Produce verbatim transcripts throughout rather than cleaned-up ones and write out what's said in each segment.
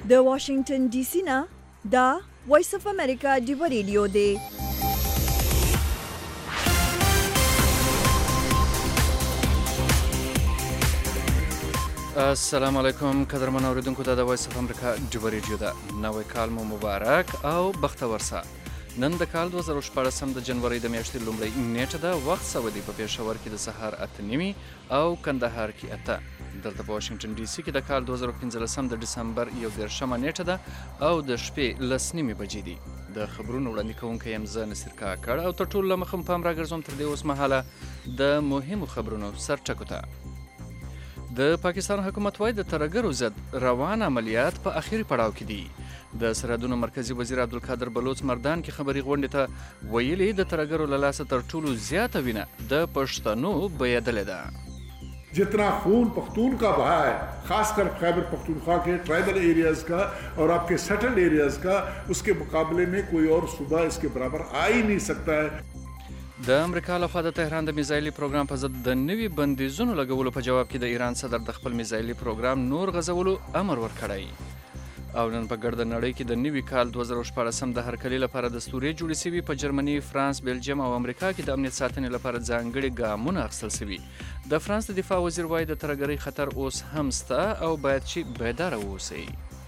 د واشنگټن ډي سي نه دا وایس اف امریکا ډیو ریډیو دی. السلام علیکم قدرمن اوریدونکو ته د وایس اف امریکا ډیو ریډیو ده. نوې کال مو مبارک او بختور سه. نن د کال دوه زره شپاړسم د جنوري د میاشتې لومړۍ نیټه ده. وخت سعودي په پېښور کې د سهار اته نیمې او کندهار کې اته. دلته په واشنګټن ډي سي کې د کال دوه زره پنځلسم د ډسمبر یو دېرشمه نیټه ده او د شپې لس نیمې بجې دي. د خبرونو وړاندې کوونکی یم زه نصیر کاکړ او تر ټولو له مخه پام راګرځوم تر دې اوس مهاله د مهمو خبرونو سرټکو ته. د پاکستان حکومت وايي د ترهګرو ضد روان عملیات په اخري پړاو کې دي. د سرحدونو مرکزی وزیر عبدالقادر بلوچ مردان کې خبري غونډې ته ویلي د ترهګرو له لاسه تر ټولو زیاته وینه د پښتنو بهېدلې ده. जितना खून पख्तून का बहा है, खासकर खैबर पख्तूनख्वा के ट्राइबल एरियाज़ का और आपके सेटल्ड एरियाज़ का, उसके मुकाबले में कोई और सूबा इसके बराबर आ ही नहीं सकता है. د امریکا لخوا د تهران د میزایلي پروګرام په ضد د نوي بندیزونو لګولو په جواب کې د ایران صدر د خپل میزایلي پروګرام نور غځولو امر ورکړی. او نن په ګرده نړۍ کې د نوي کال دوه زره شپاړسم د هرکلي لپاره دستورې جوړې سوي. په جرمني، فرانس، بلجیم او امریکا کې د امنیت ساتنې لپاره ځانګړي ګامونه اخیستل سوي. د فرانس د دفاع وزیر وایي د ترهګرۍ خطر اوس هم سته او باید چې بیداره واوسئ.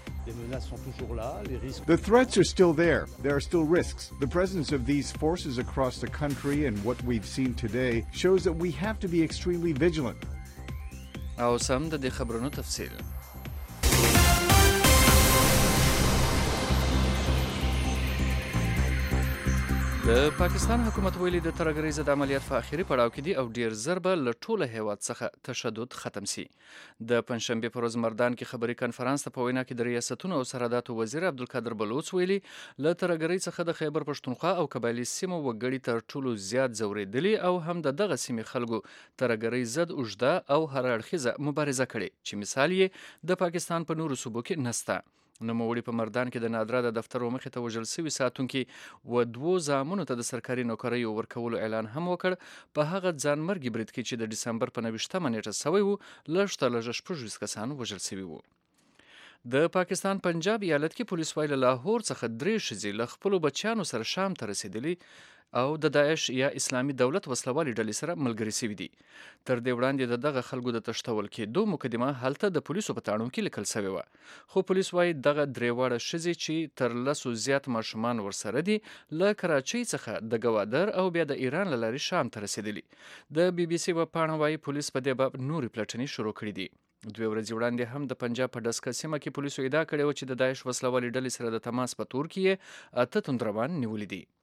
The threats are still there. There are still risks. The presence of these forces across the country and what we've seen today shows that we have to be extremely vigilant. او سم د دې خبرونو تفصیل. د پاکستان حکومت ویلي د ترهګرۍ ضد عملیات په اخري پړاو کې دي او ډیر زر به له ټوله هیواد څخه تشدد ختم سي. د پنځشنبې په ورځ مردان کې خبري کنفرانس ته په وینا کې د ریاستونو او سرحداتو وزیر عبدالقادر بلوچ ویلي له ترهګرۍ څخه د خیبر پښتونخوا او قبایلي سیمو وګړي تر ټولو زیات ځورېدلي او هم د دغه سیمې خلکو ترهګرۍ ضد اوږده او هر اړخیزه مبارزه کړې چې مثال یې د پاکستان په نورو صوبو کې نسته. نوموړي په مردان کې د نادره د دفتر مخې ته وژل سوي ساتونکي و دوو زامنو ته د سرکاري نوکریو ورکولو اعلان هم وکړ. په هغه ځانمرګي برید کې چې د ډسمبر په نویشتمه نیټه سوی و، لږ تر لږه شپږ ویشت کسان وژل سوي وو. د پاکستان پنجاب ایالت کې پولیس وایي له لاهور څخه درې ښځې له خپلو بچیانو سره شام ته رسېدلي او د داعش یا اسلامي دولت وسلوالې ډلې سره ملګري سوي دي. تر دې وړاندې د دغه خلکو د تښتول کېدو مقدمه هلته د پولیسو په تړون کې لیکل سوې وه. خو پولیس وایي دغه درې واړه ښځې چې تر لسو زیات ماشومان ورسره دي له کراچۍ څخه د ګوادر او بیا د ایران له لارې شام ته رسېدلي. د بي بي سي وپاڼه وایي پولیس په دې باب نورې پلټنې شروع کړي دي. دوه ورځې وړاندې هم د پنجاب په ډسکه سیمه کې پولیسو ادعا کړې وه چې د داعش وسلوالې ډلې سره د تماس په تور کې یې اته توندروان نیولي دي.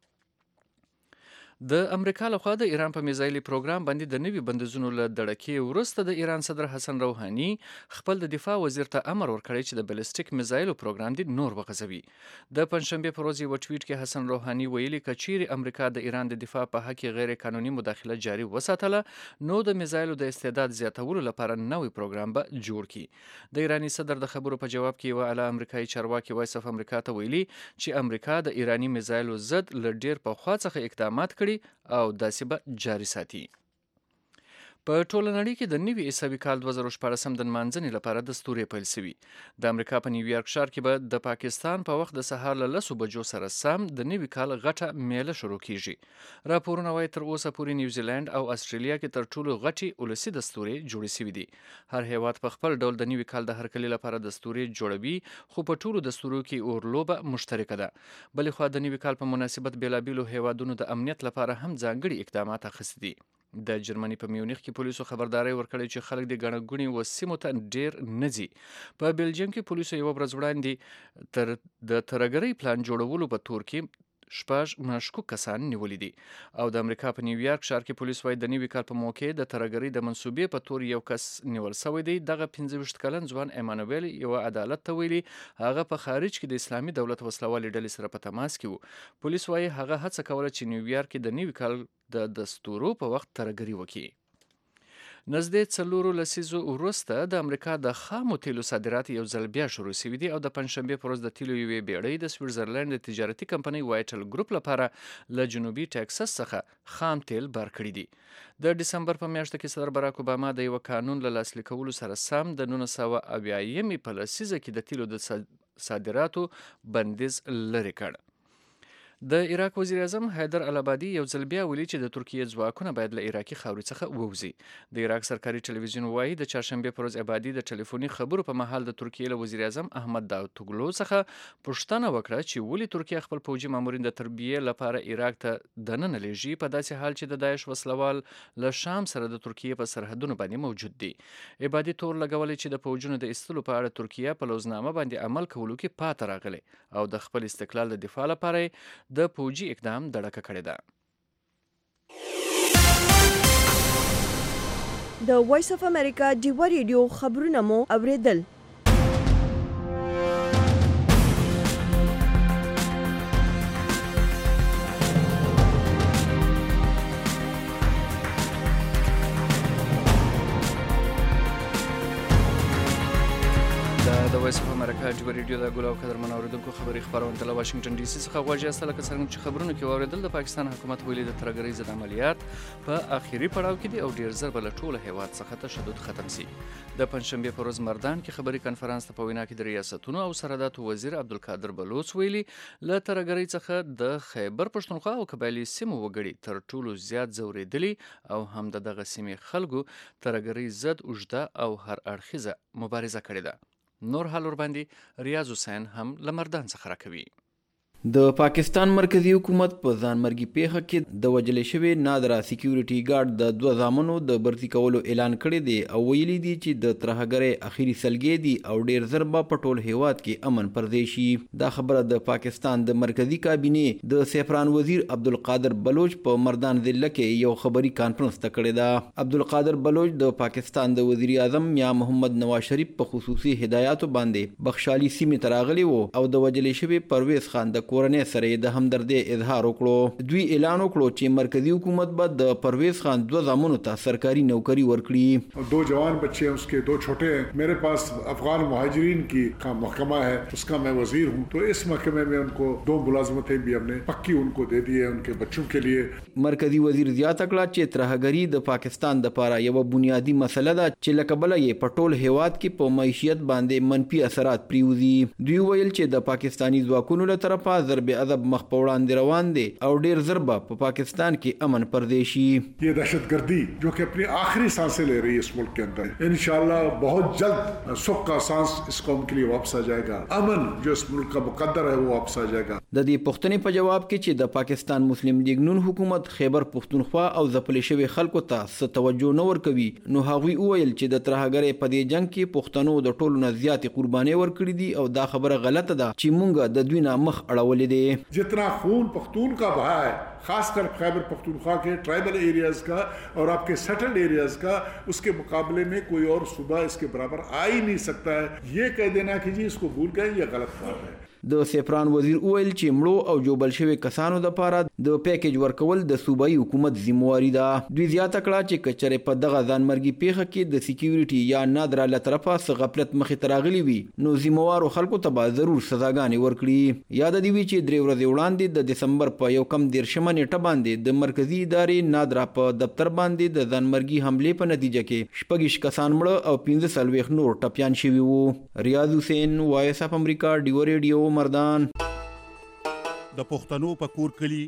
د امریکا لخوا د ایران په میزایلي پروګرام باندې د نوي بندیزونو له دړکې وروسته د ایران صدر حسن روحاني خپل د دفاع وزیر ته امر ورکړی چې د بلسټیک میزایلو پروګرام دې نور وغځوي. د پنځشنبې په ورځ یو ټویټ کې حسن روحاني ویلي که چیرې امریکا د ایران د دفاع په حق غیر قانوني مداخله جاري وساتله نو د میزایلو د استعداد زیاتولو لپاره نوی پروګرام به جوړ کړي. د ایراني صدر د خبرو په جواب کې یوه اعلی امریکایي چارواکي وایس اف امریکا ته ویلي چې امریکا د ایراني میزایلو ضد له ډیر پخوا څخه اقدامات کړي او داسې به جاري ساتي. په ټوله نړۍ کې د نوي عیسوي کال دوه زره شپاړسم د نمانځنې لپاره دستورې پیل سوي. د امریکا په نیویارک ښار کې به د پاکستان په وخت د سهار له لسو بجو سره سم د نوي کال غټه میله شروع کیږي. راپورونه وایي تر اوسه پورې نیوزیلند او استرالیا کې تر ټولو غټې ولسي دستورې جوړې سوي دي. هر هیواد په خپل ډول د نوي کال د هرکلي لپاره دستورې جوړوي خو په ټولو دستورو کې اورلوبه مشترکه ده. بلې خوا د نوي کال په مناسبت بیلابیلو هیوادونو د امنیت لپاره هم ځانګړي اقدامات اخیستي دي. د جرمني په میونخ کې پولیسو خبرداری ورکړی چې خلک د ګڼه ګوڼې و سیمو ته ډیر نه ځي. په بلجیم کې پولیسو یوه ورځ وړاندې تر د ترهګرۍ پلان جوړولو په تور کې شپږ مشکوک کسان نیولي دي. او د امریکا په نیویارک ښار کې پولیس وایي د نوي کال په موقع د ترهګرۍ د منصوبې په تور یو کس نیول سوی دی. دغه پنځه ویشت کلن ځوان ایمانویل یوه عدالت ته ویلي هغه په خارج کې د اسلامي دولت وسلوالې ډلې سره په تماس کې و. پولیس وایي هغه هڅه کوله چې نیویارک کې د نوي کال د دستورو په وخت ترهګري وکړي. نږدې څلورو لسیزو وروسته د امریکا د خامو تیلو صادرات یو ځل بیا شروع شوي دي او د پنځشنبې په ورځ د تیلو یوې بیړۍ د سویټزرلند د تجارتي کمپنۍ وایټل ګروپ لپاره له جنوبي ټکساس څخه خام تیل بار کړي دي. د ډسمبر په میاشت کې صدر براک اوباما د یو قانون له لاسلیک کولو سره سم د نولس سوه اویایمې په لسیزه کې د تیلو د صادراتو بندیز لرې کړ. د عراق وزیر اعظم حیدر العبادي یو ځل بیا ویلي چې د ترکیې ځواکونه باید له عراقي خاورې څخه ووځي. د عراق سرکاري ټلویزیون وایي د چهارشنبې پر ورځ عبادي د ټلیفوني خبرو په مهال د ترکیې له وزیر اعظم احمد داوتوګلو څخه پوښتنه وکړه چې ولې ترکیه خپل پوځي مامورین د تربیې لپاره عراق ته دننه لیږي په داسې حال چې د داعش وسلوال له شام سره د ترکیې په سرحدونو باندې موجود دي. عبادي تور لګولی چې د پوځونو د ایستلو په اړه ترکیه په لوزنامه باندې عمل کولو کې پاتې راغلی او د خپل استقلال د دفاع لپاره د پوځي اقدام دړکه کړې ده. د وایس اف امریکا ډیوا ریډیو خبرونه مو اوریدل. د وایس اف امریکا ډیوا ریډیو د ګل او قدرمن اوریدونکو خبري خبرونه د واشنگټن ډي سي څخه غواړي چې لکه څنګه چې خبرونه کې اوریدل د پاکستان حکومت ویلي د ترهګرۍ ضد عملیات په اخیری پړاو کې دي او ډیر ضرب له ټوله هیواد څخه تشدد ختم سي. د پنځشنبه پر ورځ مردان کې خبري کانفرنس ته په وینا کې د ریاستونو او سرحداتو وزیر عبدالقادر بلوچ ویلي له ترهګرۍ څخه د خیبر پښتونخوا او قبایلی سیمو وګړي تر ټولو زیات ځورېدلي او هم د دغه سیمې خلکو ترهګرۍ ضد اوږده او هر اړخیزه مبارزه کړې ده. نور حال ورباندې ریاض حسین هم له مردان څخه راکوي. د پاکستان مرکزی حکومت په ځانمرګي پیښه کې د وجل شوی نادرا سکیورټي ګارد د دوه زامنو د برتی کولو اعلان کړی دی او ویلي دی چې د ترهګرۍ اخیری سلګې دي او ډیر ضربه په ټول هیواد کې امن پردې شي. دا خبره د پاکستان د مرکزی کابینې د سیفران وزیر عبدالقادر بلوچ په مردان ضلع کې یو خبري کانفرنس ته کړی ده. عبدالقادر بلوچ د پاکستان د وزیر اعظم میا محمد نواز شریف په خصوصي هدایاتو باندې بخشالي سیمې ته راغلی وو او د وجل شوی پرویز خان د کورنۍ سره د همدردۍ اظهار وکړو. دوی اعلان وکړو چې مرکزی حکومت به د پرویز خان دو زامنو ته سرکاري نوکری ورکړي. دو جوان بچے ہیں, اس کے دو چھوٹے ہیں. میرے پاس افغان مہاجرین کی کا محکمہ ہے, اس کا میں وزیر ہوں, تو اس محکمے میں ان کو دو ملازمتیں بھی ہم نے پکی ان کو دے دی ہے ان کے بچوں کے لیے. مرکزی وزیر زیاته کړه چې ترهګري د پاکستان د لپاره یو بنیادی مسله ده چې لکه بل یې په ټول هیواد کې په معیشت باندې منفي اثرات پریوزي. دوی ویل چې د پاکستانی ځواکونو له طرفه ضرب عذاب مخ په وړاندې روان دي او ډیر ضربه په پاکستان کې امن پردې شي. یہ دہشت گردی جو کہ اپنی آخری سانسیں لے رہی ہے اس ملک کے اندر, انشاءاللہ بہت جلد سکھ کا سانس اس قوم کے لیے واپس آ جائے گا. امن جو اس ملک کا مقدر ہے وہ واپس آ جائے گا. د دې پوښتنې په جواب کې چې د پاکستان مسلم لیگ نون حکومت خیبر پښتونخوا او ځپل شوی خلکو ته څه توجه نه ورکوي, نو هغوی وویل چې د ترهګرۍ په دې جنگ کې پښتنو د ټولو نه زیاتې قربانۍ ورکړي دي او دا خبره غلطه ده چې مونږ د دوی نه مخ اړولې دي. جتنا خون پختون کا بہا ہے, خاص کر خیبر پختونخوا کے ٹرائبل ایریاز کا اور آپ کے سیٹلڈ ایریاز کا, اس کے مقابلے میں کوئی اور صوبہ اس کے برابر آ ہی نہیں سکتا ہے. یہ کہہ دینا کہ جی اس کو بھول گئے, یہ غلط بات ہے. د سیفران وزیر وویل چې مړو او جوبل شوی کسانو د پاره د پیکیج ورکول د صوبایي حکومت ذمہواری ده. دوی زیاته کړه چې کچره په دغه ځانمرګي پیښه کې د سکیورټي یا نادره له طرفه څخه غفلت مخې ته راغلی وي نو ذمہوارو خلکو ته به ضرور سزاګانې ورکړي. یاد دی وی چې درې ورځې وړاندې د دسمبر په یو کم دیرشمه نیټه باندې د مرکزی ادارې نادره په دفتر باندې د ځانمرګي حمله په نتیجه کې شپږ کسان مړه او پنځه څلوېښت نور ټپیان شوي وو. ریاض حسین, وایس اف امریکا, ډیو ریډیو, مردان. د پښتنو په کور کلی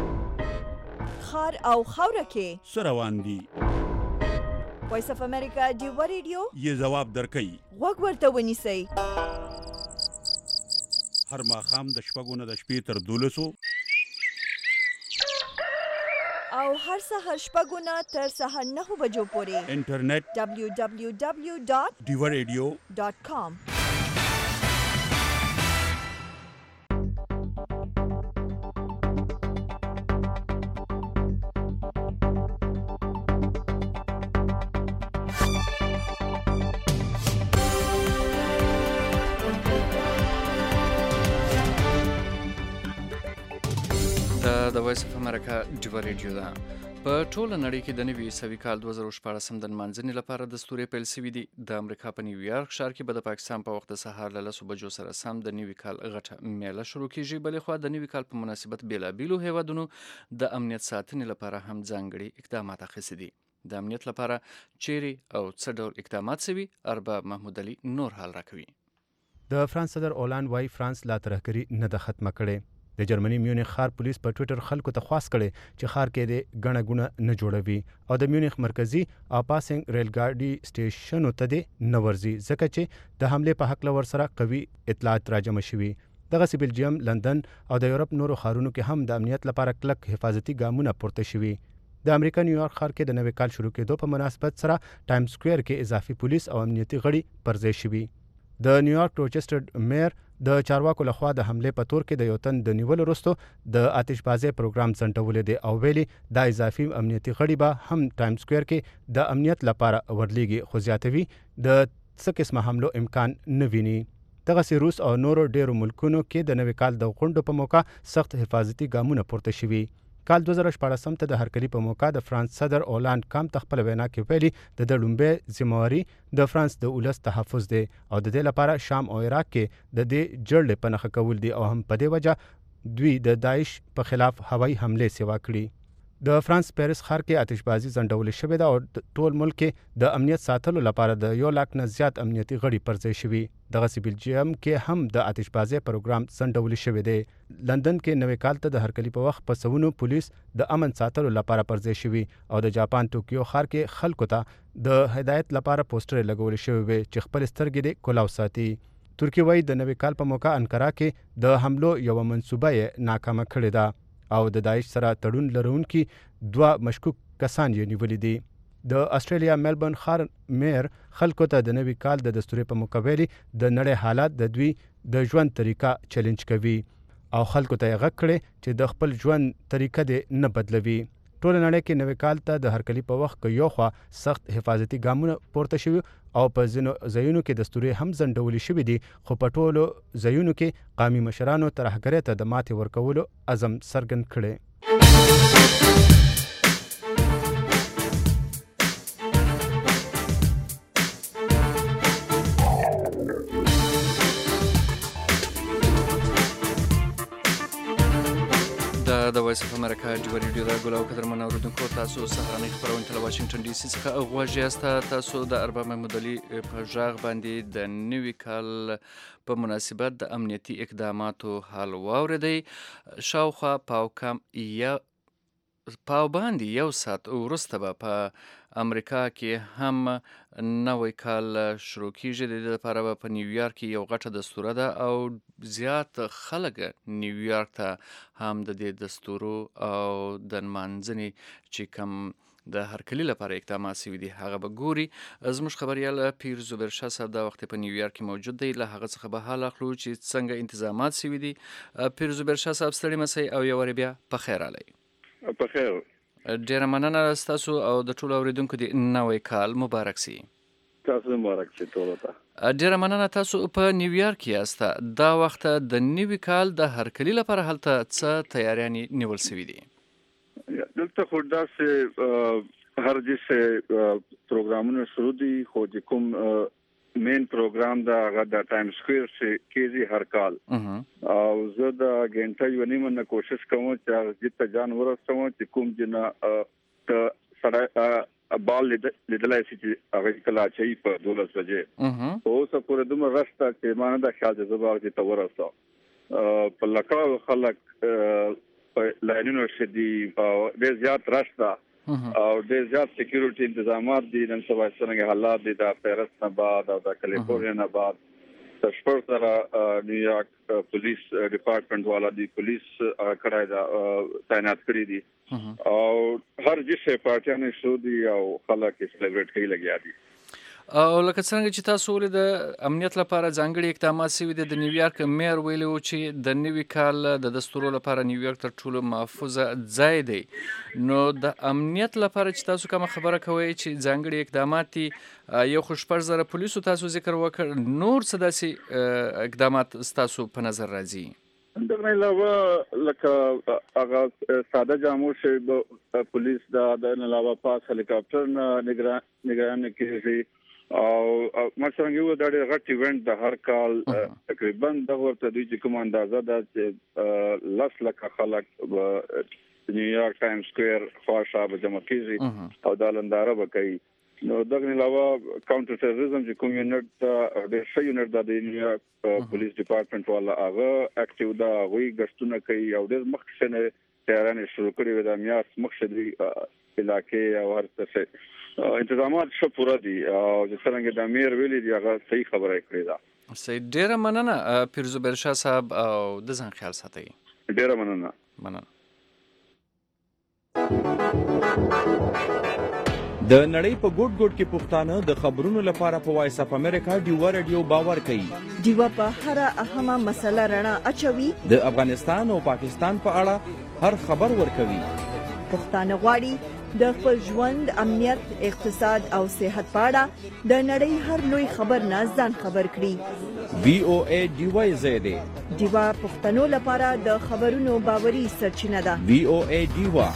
خار او خاوره کې سروان دي. وایس اف امریکا ډیوا ریډیو یې جواب درکړي. غوږ ورته ونیسئ. هر ماښام د شپږو نه د شپې تر دولسو او هر سهار شپږو نه تر سهار نهو بجو پورې انټرنیټ ډبلیو ډبلیو ډبلیو ډاټ ډیوا ریډیو ډاټ کام. د وایس اف امریکا ډیوا ریډیو ده. په ټوله نړۍ کې د نوي عیسوي کال دوه زره شپاړسم د نمانځنې لپاره دستورې پیل شوي دي. د امریکا په نیویارک ښار کې به د پاکستان په وخت د سهار له لسو بجو سره سم د نوي کال غټه میله شروع کیږي. بلې خوا د نوي کال په مناسبت بېلابېلو هیوادونو د امنیت ساتنې لپاره هم ځانګړي اقدامات اخیستي دي. د امنیت لپاره چیرې او څه ډول اقدامات شوي, ارباب محمود علي نور حال راکوي. د فرانس صدر اولان وايي فرانس لا ترهګري نه ده ختمه کړې. د جرمني میونخ ښار پولیس په ټویټر خلکو ته خواست کړي چې ښار کې د ګڼه ګوڼه نه جوړوي او د میونخ مرکزی او پاسنګ ریل ګاډي سټیشنو ته دې نه ورځي ځکه چې د حمله په حق لور سره قوي اطلاعات راجمع شوي. دغه بلجیم، لندن او د یورپ نورو ښارونو کې هم د امنیت لپاره کلک حفاظتي ګامونه پورته شوي. د امریکا نیویارک ښار کې د نوي کال شروع کېدو په مناسبت سره ټایم سکوير کې اضافي پولیس او امنیتي غړي پر ځای شوي. د نیویارک روچسټر میر د چارواکو لخوا د حمله په تور کې د یو تن د نیولو وروسته د آتشبازۍ پروګرام ځنډولې دی او ویلي دا اضافي امنیتي غړي به هم ټایم سکوير کې د امنیت لپاره ورلېږي خو زیاتوي د څه قسمه حملو امکان نه ویني. دغسې روس او نورو ډیرو ملکونو کې د نوي کال د غونډو په موقع سخت حفاظتي ګامونه پورته شوي. کال دوه زره شپاړسم ته د هرکلي په موقع د فرانس صدر اولاند کام ته خپل وینا کې ویلي د د لومبۍ ذمہواري د فرانس د ولس تحفظ دی او د دې لپاره شام او عراق کې د دې جړلې په نښه کول دي او هم په دې وجه دوی د داعش په خلاف هوایي حمله سیوا کړي. د فرانس پیرس ښار کې آتشبازي ځنډول شوې ده او ټول ملک کې د امنیت ساتلو لپاره د یو لاک نه زیات امنیتي غړي پر ځای شوي. دغه بلجیم کې هم د آتشبازۍ پروګرام ځنډول شوی دی. لندن کې نوي کال ته د هرکلي په وخت په سونو پولیس د امن ساتلو لپاره پر ځای شوي او د جاپان ټوکیو ښار کې خلکو ته د هدایت لپاره پوسټر لګول شوی وي چې خپل سترګې دې کلاو ساتي. ترکیه وايي د نوي کال په موقع انقره کې د حملو یو منصوبه یې ناکامه کړې ده او د داعش سره تړون لرونکي دوه مشکوک کسان یې نیولي دي. د استرالیا ملبورن ښار میر خلکو ته د نوي کال د دستوري په موقع ویلي د نړۍ حالات د دوی د ژوند طریقه چیلنج کوي او خلکو ته یې غږ کړی چې د خپل ژوند طریقه دې نه بدلوي. ټول نړۍ کې نوي کال ته د هرکلي په وخت کې یو خوا سخت حفاظتي ګامونه پورته شوي او په ځینو ځایونو کې دستوري هم ځنډولې شوي دي خو په ټولو ځایونو کې قومي مشرانو ترهګرۍ ته د ماتې ورکولو عزم څرګند کړی. د وایس اف امریکا ډیو ریډیو دا ګل او قدرمن اوریدونکو تاسو سهارنۍ خبرونه تل واشنگټن ډي سي څخه غواړئ یاست. تاسو د ارباب محمود علي په ژغ باندې د نوي کال په مناسبت د امنیتي اقداماتو حال واوریدئ. شاوخوا پاو کم یا پاو باندې یو ساعت وروسته به په امریکا کې هم نوی کال شروع کیږي. د دې لپاره به په نیویارک کې یو غټه دستوره ده او زیات خلک نیویارک ته هم د دې دستورو او د نمانځنې چې کم د هرکلي لپاره اقدامات شوي دي هغه به ګوري. زموږ خبریال پیر زبیر شاه صاحب دا وخت په نیویارک کې موجود دی. له هغه څخه به حال اخلو چې څنګه انتظامات شوي دي. پیر زبیر شاه صاحب ستړي مسئ او یو وارې بیا په خیر راغلی. په خیر. ډیره مننه ستاسو او د ټولو اوریدونکو د نوی کال مبارک سي. تاسو مبارک سي ټولو ته. ډیره مننه. تاسو په نیویارک یاست. دا وخت د نوي کال د هرکلي لپاره هلته څه تیاریانې نیول شوي دي؟ دلته خو داسې هر جسه پروګرامونه شروع دي خو چې کوم مین پروګرام دا هغه د ټایم سکوير چې کېږي هر کال او زه د غنټه یو نیمه نه کوشش کوم چې جته جان ورسوم چې کوم جنا ته سره بال لیدلای شي چې هغه کلا چې په دولس بجې او څه پورې دومره راسته چې مانه د خیال د زباغ چې تورسو په لکه خلک په لاینونو شدي او ډېر زیات راسته او ډېر زیات سکیورټي تنظیمات دي. نن سبا څنګه حالات دي د پیرس نه بعد او د کالیفورنیا نه بعد د شپږ سره نیویارک پولیس ډپارټمنټ والا دي پولیس کړای دا تعینات کړی دي او هر جسه پارټیانه شو دي او خلک سلیبریټ کوي لګیا دي. او لکه څنګه چې تاسو ولې د امنیت لپاره ځانګړي اقدامات شوي دي. د نیویارک میر ویلي و چې د نوي کال د دستورو لپاره نیویارک تر ټولو محفوظه ځای دی. نو د امنیت لپاره چې تاسو کومه خبره کوئ چې ځانګړي اقدامات دي یو خو شپږ زره پولیسو تاسو ذکر وکړ، نور څه داسې اقدامات ستاسو په نظر راځي؟ دغه علاوه لکه هغه ساده جامو شي پولیس د علاوه پاس هلیکاپټر نه نگراني کوي او مثلا یو د غټ ایونت د هر کال تقریبا د ورته دوی چې کوم اندازه ده چې لاس لکه خلک نیویارک ټایم سکوير خواشه به جمع کیږي او د لنداره به کوي نو دغه علاوه کاونټر ټیرریزم چې کوم یونټ د ښه یونټ د نیویارک پولیس ډپارټمنټ والا هغه اکټیو دا وی غشتونه کوي او د مخکنه تیارانه شروع کړي و د میاس مقصدي علاقې او هر څه انتظامات شو پورا دي او چې څنګه د امیر ویلي دی هغه صحیح خبره کړې ده. سید ډیره مننه پیرزو برشا صاحب او د ځان خیال ساتئ. ډیره مننه. مننه. د نړۍ په ګوټ ګوټ کې پښتانه د خبرونو لپاره په وایس اف امریکا ډیوا رادیو باور کوي. ډیوا په هر اهمه مسله رڼا اچوي. د افغانستان او پاکستان په اړه هر خبر ورکوي. پښتانه غواړي د خپل ژوند، امنیت، اقتصاد او صحت په اړه د نړۍ هر لوی خبر نه ځان خبر کړي. وی او ای ډیوا زیاده ډیوا پښتنو لپاره د خبرونو باوري سرچینه ده. وی او ای ډیوا.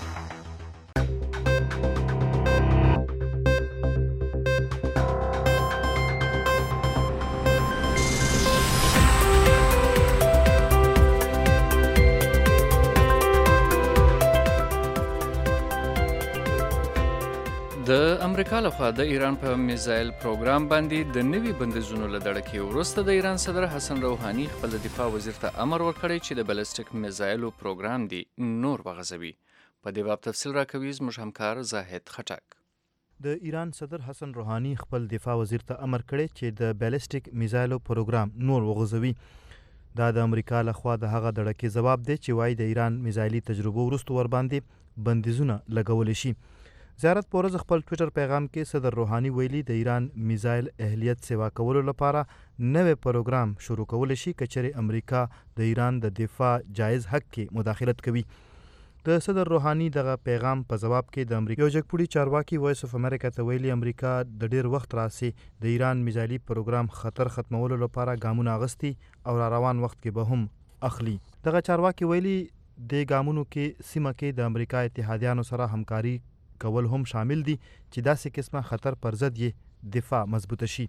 د امریکا لخوا د ایران په میزایل پروګرام باندې د نوي بندیزونو له ډړکې وروسته د ایران صدر حسن روحاني خپل دفاع وزیر ته امر ورکړی چې د بلسټیک میزایلو پروګرام دی نور وغځوي. په دې باب تفصیل راکوي زموږ همکار زاهد خټک. د ایران صدر حسن روحاني خپل دفاع وزیر ته امر کړی چې د بلسټیک میزایلو پروګرام نور وغځوي. دا د امریکا لخوا د هغه ډړکې ځواب دی چې وایي د ایران میزایلي تجربو وروسته ور باندې بندیزونه لګولی شي. زیارت پورز خپل ټویټر پیغام کې صدر روحاني ویلي د ایران میزایل اهلیت سیوا کولو لپاره نوې پروګرام شروع کولی شي که چېرې امریکا د ایران د دفاع جایز حق کې مداخلت کوي. د صدر روحاني دغه پیغام په جواب کې د امریکا یو جګپوړي چارواکي وایس اف امریکا ته ویلي امریکا د ډیر وخت راسي د ایران میزایلي پروګرام خطر ختمولو لپاره ګامونه اغستي او را روان وخت کې به هم اخلي. دغه چارواکي ویلي د ګامونو کې سیمه کې د امریکا اتحادیانو سره همکاري کول هم شامل دي چې داسې قسمه خطر پر ضد یې دفاع مضبوطه شي.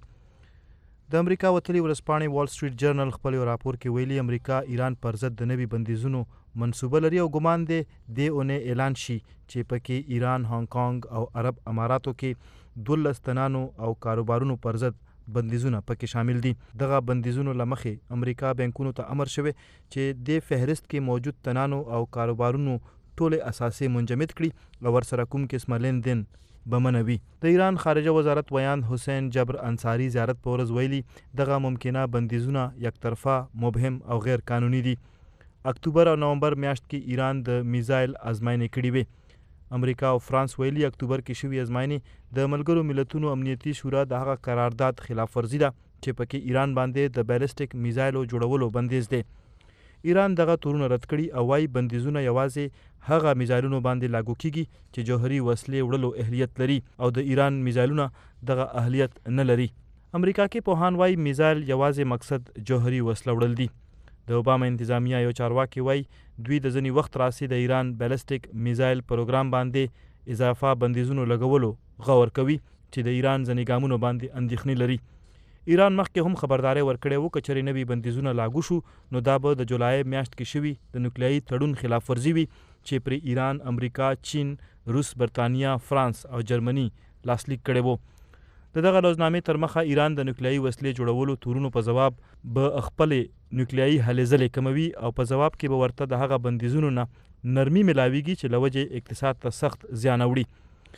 د امریکا وتلي ورځپاڼې وال سټریټ جرنل خپل راپور کې ویلي امریکا ایران پر ضد د نوي بندیزونو منصوبه لري او ګمان دی دې اونۍ اعلان شي چې پکې ایران، هانګ کانګ او عرب اماراتو کې دولس تنانو او کاروبارونو پر ضد بندیزونه پکې شامل دي. دغه بندیزونو له مخې امریکا بانکونو ته امر شوی چې د فهرست کې موجود تنانو او کاروبارونو ټول اساسي منجمد کړي او ورسره کوم قسمه لین دین به منوي. د ایران خارجه وزارت ویان حسین جبر انصاری زیارت په ورځ ویلي دغه ممکنه بندیزونه یک طرفه، مبهم او غیر قانوني دي. اکتوبر او نومبر میاشت کې ایران د میزایل ازمایښتې کړې وې. امریکا او فرانس ویلي اکتوبر کې شوي ازمایښتې د ملګرو ملتونو امنیتي شورا د هغه قرارداد خلاف ورزي ده چې پکې ایران باندې د بیلسټیک میزایلو جوړولو بندیز دی. ایران دغه تورونه رد کړي او وايي بندیزونه یوازې هغه میزایلونو باندې لاګو کیږي چې جوهري وسلې وړلو اهلیت لري او د ایران میزایلونه دغه اهلیت نه لري. امریکا کې پوهان وايي میزایل یوازې مقصد جوهري وسله وړل دي. د اوباما انتظامیه یو چارواکي وايي دوی د ځینې وخت راسي د ایران بیلسټیک میزایل پروګرام باندې اضافه بندیزونو لګولو غور کوي چې د ایران ځینې ګامونو باندې اندېښنې لري. ایران مخکې هم خبرداري ورکړې وه که چېرې نوي بندیزونه لاګو شو نو دا به د جولای میاشت کې شوي د نوکلیایي تړون خلاف ورزي وي چې پرې ایران، امریکا، چین، روس، برطانیه، فرانس او جرمني لاسلیک کړی وو. د دغه لوزنامې تر مخه ایران د نوکلیایي وسلې جوړولو تورونو په ځواب به خپلې نوکلیایي هلې ځلې کموي او په ځواب کې به ورته د هغه بندیزونو نه نرمي ملاویږي چې له وجې اقتصاد ته سخت زیان اوړي.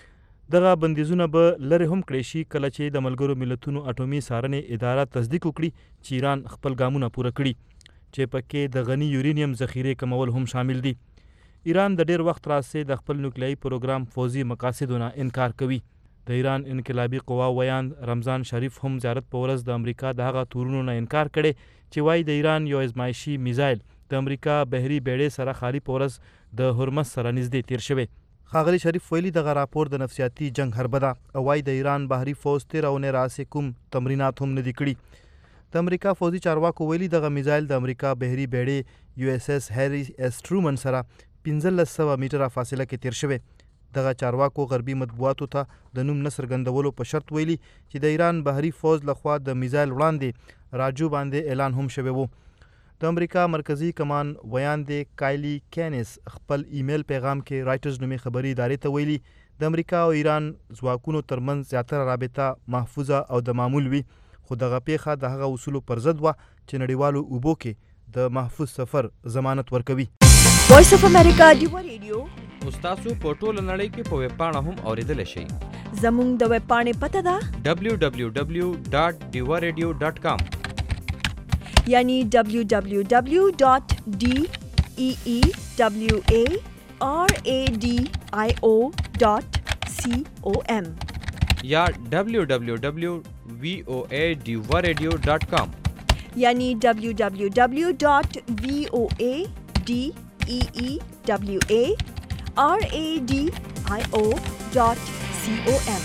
دغه بندیزونه به لرې هم کړی شي کله چې د ملګرو ملتونو اټومي څارنې اداره تصدیق وکړي چې ایران خپل ګامونه پوره کړي چې پکې د غني یورینیم ذخیرې کمول هم شامل دي. ایران د ډیر وخت راځي د خپل نوکلیایي پروګرام فوزي مقاصدو نه انکار کوي. د ایران انقلابي قوا ویان رمضان شریف هم زیارت په ورځ د امریکا د هغه تورونو نه انکار کړي چې وایي د ایران یو ازمایشي میزایل د امریکا بحري بیړۍ سره خالي په ورځ د هرمز سره نږدې تیر شوی. ښاغلي شریف ویلي دغه راپور د نفسیاتي جنگ حربه ده او وايي د ایران بحري فوج تیره اونۍ راسې کوم تمرینات هم نه دي کړي. د امریکا فوجي چارواکو ویلي دغه میزایل د امریکا بحري بیړۍ یو اس اس هری اس ټرومن سره پنځلس سوه میټره فاصله کې تیر شوی. دغه چارواکو غربي مطبوعاتو ته د نوم نه څرګندولو په شرط ویلي چې د ایران بحري فوج لخوا د میزایل وړاندې راجو باندې اعلان هم شوی وو. د امریکا مرکزی کمان ویان دی کایلی کینس خپل ایمیل پیغام کې رایټرز نومي خبري ادارې ته ویلي د امریکا او ایران ځواکونو ترمنځ زیاتره رابطه محفوظه او د معمول وي، خو دغه پیښه د هغه اصولو پر ضد وه چې نړیوالو اوبو کې د محفوظ سفر ضمانت ورکوي. وایس اف امریکا ډیوا ریډیو تاسو په ټوله نړۍ کې په ویب پاڼه هم اوریدلی شئ. زموږ د ویب پاڼې پته ده ډبلیو ډبلیو ډبلیو ډاټ ډیوا ریډیو ډاټ کام، یعنی ډبلیو ډبلیو ډبلیو ډاټ ډي ای ای ډبلیو ای آر ای ډي آی او ډاټ سی او ایم یا ډبلیو ډبلیو ډبلیو وی او ای ډیوا ریډیو ډاټ کام، یعنی ڈبلیو ڈبلیو ڈبلیو ڈاٹ وی او اے ڈی ای ای ڈبلیو اے آر اے ڈی آئی او ڈاٹ سی او ایم.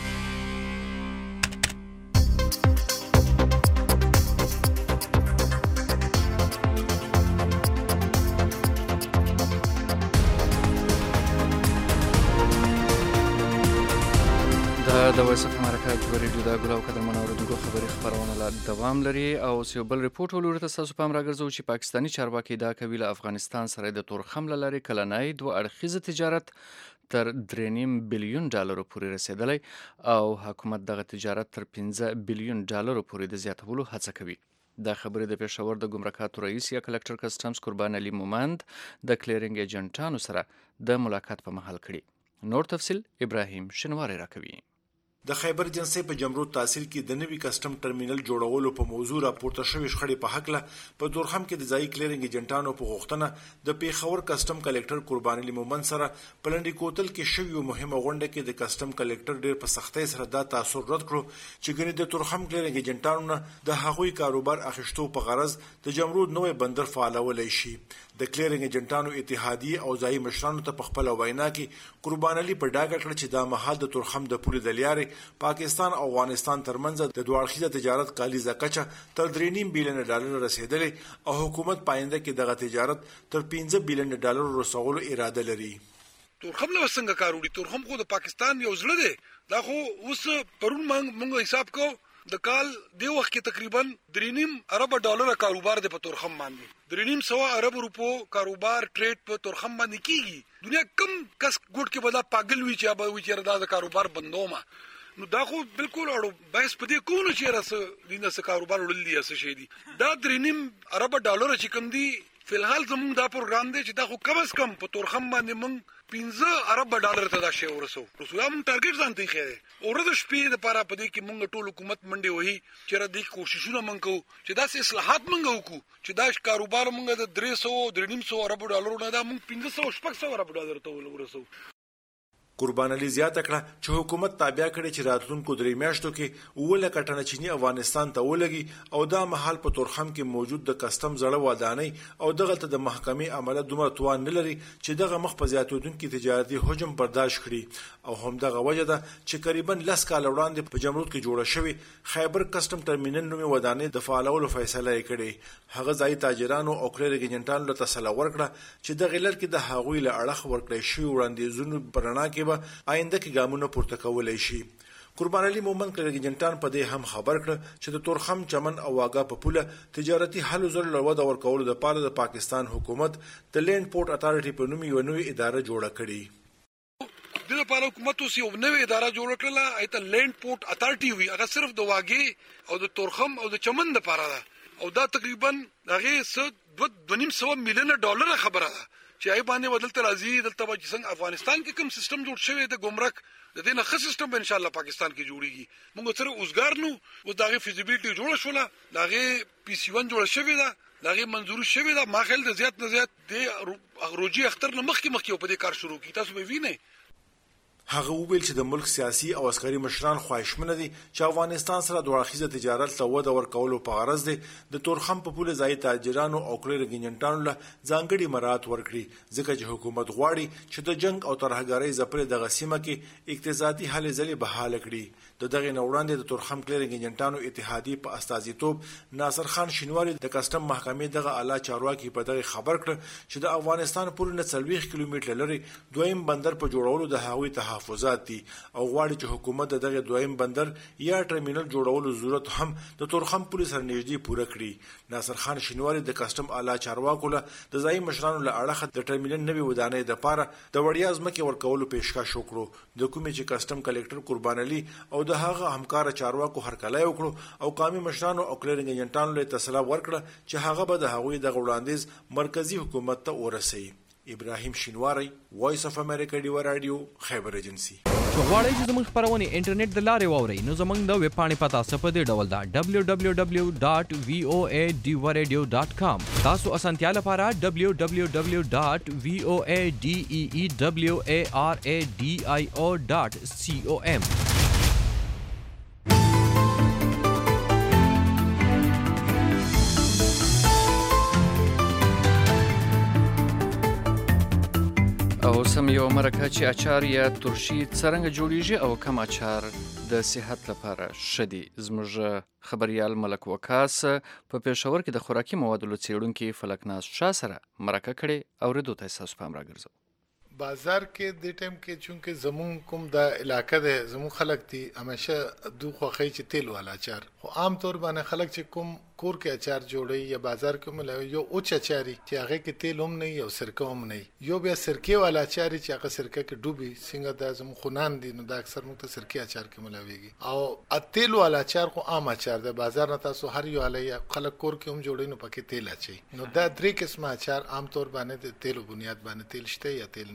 د وایس اف امریکا ډیوا ریډیو د ګل او قدرمنو اوریدونکو خبري خبرونه لا دوام لري او یو بل ریپورت ولور ته تاسو پام راګرځو چې پاکستانی چارواکي دا کوي له افغانستان سره د تورخم لري کلنۍ دوه اړخیزه تجارت تر درې نیم بلیون ډالرو پورې رسیدلی او حکومت دغه تجارت تر پنځه بلیون ډالرو پورې د زیاتولو هڅه کوي. دا خبرې د پېښور د ګمرکاتو رئیس یا کلکټر کسټمز قربان علي مومند د کلیرینګ ایجنټانو سره د ملاقات په مهال کړي. نور تفصیل ابراهیم شنواری راکوي. د خیبر جنسي په جمرود تحصیل کې د نوي کسټم ټرمینل جوړولو په موضوع راپورته شوې شخړې په حق له په تورخم کې د ځای کلیرینګ ایجنټانو په غوښتنه د پیښور کسټم کلکټر قربان علي مومند سره پلنډي کوتل کې شوې مهمه غونډه کې د کسټم کلکټر ډېر په سختۍ سره دا تاثر رد کړو چې ګنې د تورخم کلیرینګ ایجنټانو نه د هغوی کاروبار اخیستو په غرض د جمرود نوې بندر فعالولای شي. د کلیرینګ ایجنټانو اتحادیه او ځای مشرانو ته په خپل وینا کې قربان علي په ډاګه کړ چې دا مهال د تورخم د پولې د لیارې پاکستان او افغانستان ترمنځ د دوه اړخیزه تجارت کالیزه کچه تر درې نیم بلیون ډالر رسیدلی او حکومت پاینده کې دغه تجارت تر پنځه بلیون ډالر رسولو اراده لري. تورخم له څنګه کاروړي؟ تورخم خو د پاکستان یو زړه دی. دا خو اوس پرون موږ حساب کو د کال دی وخت کې تقریبا درې نیم ارب ډالر کاروبار دی په تورخم باندې. درې نیم سو ارب روپو کاروبار ټریډ په تورخم باندې کیږي. دنیا کم کس ګډ کې بدا پاگل وی چې به وی چې دا کاروبار بندوما. نو دا خو بالکل اړو بحث پدې کوو چې راس دینه څه کاروبار وړل دي څه شي دي. دا درې نیم ارب ډالر چې کوم دي فلحال زموږ دا پروګرام دی چې دا خو کم از کم په تورخم باندې موږ پنځه ارب ډالر ته دا شی ورسو. رسول موږ ټارګټ ځان ته خیره اورده شپې د پاره پدې کې موږ ټول حکومت منډي وਹੀ چې را دې کوششونه موږ کوو چې دا اصلاحات موږ وکړو چې دا کاروبار موږ د درې سو درې نیم سو ارب ډالر نه دا موږ پنځه سو شپږ سو ارب ډالر ته ورسو. قربان علي زیاته کړه چې حکومت تابع کړي چې راتلونکو درې میاشتو کې اوله کټنه چینی افغانستان ته ولګي او دا محل په تورخم کې موجود د کسټم زړه ودانۍ او دغه ته د محکمې عمله دومره توان نه لري چې دغه مخ په زیاتودونکو تجارتي حجم برداشت کړي او هم دغه وجه ده چې تقریبا لس کال وړاندې په جمرود کې جوړه شوې خیبر کسټم ټرمینل نومي ودانۍ د فعالولو فیصله یې کړې. هغه ځای تاجرانو او کلیرینګ ایجنټانو له تسلا ورکړه چې د غلر کې د هغوی له اړخ ورکړې شوی وړاندیزونو پرنا کې آینده کې ګامونه پورته کولای شي. قربان علي مومند کلیرینګ ایجنټان په دې هم خبر کړ چې د تورخم چمن او واګه په پوله تجارتي حل زر لوړ د ورکولو لپاره د پاکستان حکومت د لینډ پورت اتارټي په نوم یو نوې اداره جوړه کړې. د لپاره حکومت اوس یو نوې اداره جوړه کړله ایت لینډ پورت اتارټي وی هغه صرف د واګه او د تورخم او د چمن لپاره ده او دا تقریبا هغه څه دوه نیم سو میلیون ډالر خبره ده چې ای باندې بدلته راځي دلته به څنګه افغانستان کې کوم سیستم جوړ شوی د ګمرک د دې نه ښه سیستم به ان شاء الله پاکستان کې جوړیږي. موږ سره اوسګار نو او دغه فیزیبিলিټي جوړ شوله دغه پی سی ون جوړ شوی دا دغه منظور شوی دا ما خل د زیات نه زیات د روجي اختر نه مخکې مخکې په دې کار شروع کی. تاسو به وینئ هغه ویل چې د ملک سیاسي او عسکري مشران خواهشمنه دي چې افغانستان سره دوه اړخیزه تجارت ته وده ورکولو په غرض دي د تورخم په پوله ځای تاجرانو او کلیرینګ ایجنټانو له ځانګړي مراد ورکړي ځکه چې حکومت غواړي چې د جنگ او ترهګرۍ ځپلې د غسیمه کې اقتصادي حل ځلې بحاله کړي. د دغه نوړاندې د تورخم کلیرینګ ایجنټانو اتحادیه په استازیتوب ناصر خان شینواری د کسټم محکمې دغه اعلی چارواکي په دغه خبر کړ چې د افغانستان پورې نه څلوېښت کیلومتره لري دویم بندر په جوړولو د هغوی ته تحفظات دي او غواړي چې حکومت دغه دویم بندر یا ټرمینل جوړولو ضرورت هم د تورخم پولیس سره نږدې پوره کړي. ناصر خان شینواری د کسٹم اعلی چارواکو له د ځای مشرانو له اړخه د ټرمینل نوې ودانۍ د پاره د وړیا ځمکې ورکولو پیشکش وکړو. د کومې چې کسٹم کلکټر قربان علي او د هغه همکار چارواکو هرکلی وکړو او قومي مشرانو او کلرینګ ایجنټانو له تسلا ورکړه چې هغه به د هغوی د وړاندیز مرکزی حکومت ته ورسوي. ابراهیم شینواری، وایس اف امریکا ډیو رادیو، خیبر ایجنسی. غواړئ چې زموږ خبرونه انټرنیټ د لارې واورئ نو زموږ د ویب پاڼې پتا په دې ډول ده دبلیو دبلیو دبلیو ډاټ وی او ای ډیو رادیو ډاټ کام. تاسو اسانتیا لپاره دبلیو دبلیو دبلیو ډاټ وی او ای ډی ای ای دبلیو ای آر ای ډی آی او ډاټ سی او ام. او سم یو مرکه چې اچار یا ترشي څرنګه جوړیږي او کوم اچار د صحت لپاره شدي. زموږ خبريال ملک وکاس په پېښور کې د خوراکي موادو څېړونکي فلکناز شاه سره مرکه کړې او ردو ته تاسو پام راګرځو. بازار کې د ټیم کې چونکه زمون کوم د علاقې د زمون خلک دي همیشه دو خوخی چې تیل والا اچار خو عام طور باندې خلک چې کوم کور کې اچار جوړي یا بازار کې ملوي یو اوچ اچاري چې هغه کې تیل هم نه او سرکه هم نه یو بیا سرکه والا اچاري چې هغه سرکه کې ډوبي څنګه د زمون خونان دي نو دا اکثر موږ ته سرکه اچار کې ملويږي او تیل والا اچار خو عام اچار د بازار نه تاسو هر یو علي خلک کور کې هم جوړي نو پکې تیل اچي نو دا درې قسمه اچار عام طور باندې د تیلو بنیاد باندې تیل شته یا تیل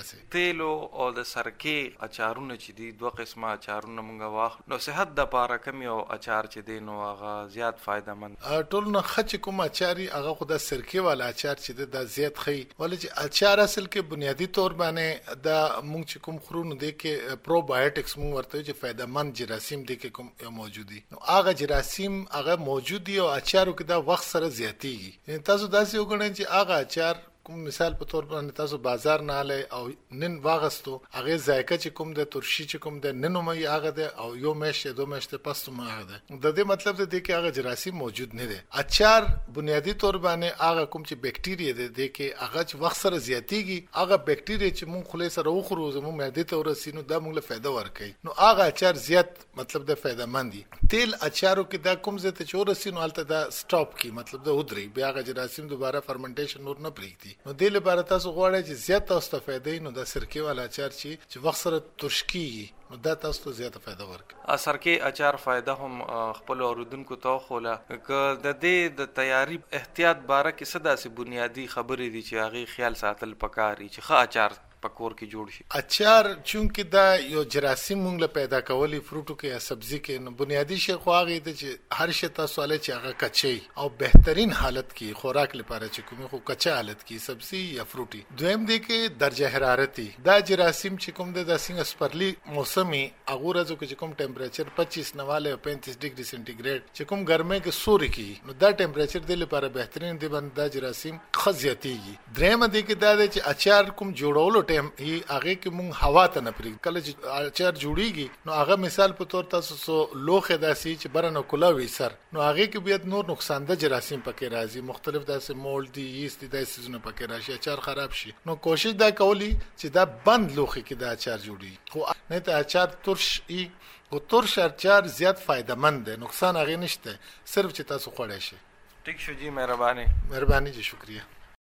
تیلو او د سرکې اچارونه چې دي دوه قسمه اچارونه مونږ واخلو نو صحت د پاره کم یو اچار چې دی نو هغه زیات فائدہ مند ټول نه خچ کوم اچاري هغه خو د سرکې والا اچار چې د زیات خي ولې چې اچار اصل کې بنیادی طور باندې د مونږ چې کوم خورونو دی کې پروبایوټکس مونږ ورته چې فائدہ مند جراثیم دی کې کوم موجودي نو هغه جراثیم هغه موجودي او اچارو کې دا وخت سره زیاتیږي تاسو داسې وګڼئ چې هغه اچار کوم مثال په تور باندې تاسو بازار نه اله او نن واغستو هغه ذایقه چې کوم د ترشي چې کوم د ننو مې هغه د او یو مېشه دوه مېشه پس ما هغه د دې مطلب د دې کې هغه جراثیم موجود نه دي اچار بنیادی طور باندې هغه کوم چې بکټیریا دي د کې هغه چې وخت سره زیاتیږي هغه بکټیریا چې مونږ خله سره وخورو زموږ معده ته ورسینو دا مونږ له فائدہ ورکوي نو هغه اچار زیات مطلب د فائدہ مند دي تیل اچارو کې دا کوم زه ته چورسینو الته دا سټاپ کی مطلب د ودري بیا هغه جراثیم دوباره فرمنټیشن نور نه پریږدي نو دې لپاره تاسو غواړئ چې زیات تاسو ته فائدې نو د سرکې والا اچار چې چې وخت سره ترشکیږي نو دا تاسو ته زیاته فائدہ ورکړي سرکې اچار فائدہ هم خپل اوردونکو ته خوله ک د دې د تیاری احتیاط باره کې څه داسې بنیادی خبرې دي چې هغه خیال ساتل پکاري چې ښه اچار پکور کې جوړ شي اچار چونکه دا یو جراثیم مونږ له پیدا کولی فروټو کې یا سبزی کې نو بنیادی شی خو هغه دی چې هر شی تاسو له چې هغه کچي او بهترین حالت کې خوراک لپاره چې کومه خو کچا حالت کې سبزی یا فروټي دویم دی کې درجه حرارتي دا جراثیم چې کوم د څنګه سپرلی موسمي هغه راځو کې کوم ټمپریچر پچیس نواله او پینتیس ډیګري سنټیګریډ چې کوم ګرمه کې سوري کې نو دا ټمپریچر د لپاره بهترین دی باندې دا جراثیم خزياتيږي دریم دی کې دا چې اچار کوم جوړولو ټیم هي هغه کې مونږ هوا ته نه پرې کله چې اچار جوړیږي نو هغه مثال په تور تاسو سو لوخه داسي چې برنه کولاوي سر نو هغه کې بیا نور نقصان ده جراثیم پکې راځي مختلف داسې مولډ دي یست دي داسې زونه پکې راشي اچار خراب شي نو کوشش دا کولی چې دا بند لوخه کې دا اچار جوړي خو نه ته اچار ترش ای او ترش اچار زیات فائدہ مند ده نقصان هغه نشته صرف چې تاسو خوړی شي ټیک شو جی مهرباني مهرباني جی شکریہ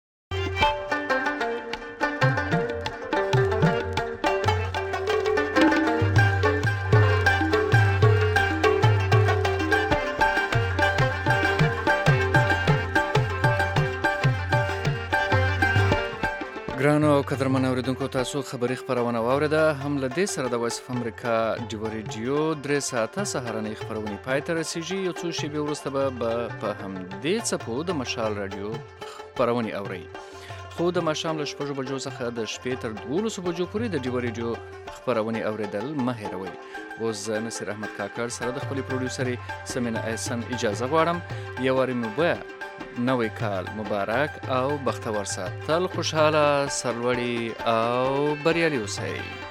ګرانو او قدرمن اوریدونکو تاسو خبری خبرونه واوریده هم له دې سره د وایس اف امریکا ډیو رادیو درې ساعته سهارنۍ خبرونه پای ته رسیږي یو څو شېبې وروسته به په هم دې څپو د مشال رادیو خبرونه اوري خو د مشام له شپږو بجو څخه د شپې تر دولسو بجو پورې د ډیو رادیو خبرونه اوریدل مه هېروئ اوس زه نصیر احمد کاکړ سره د خپلې پروډیوسرې سمینه احسن اجازه غواړم یو وارې مو به نوی کال مبارک او بختور ساتل خوشحاله سرلوړي او بریالي اوسئ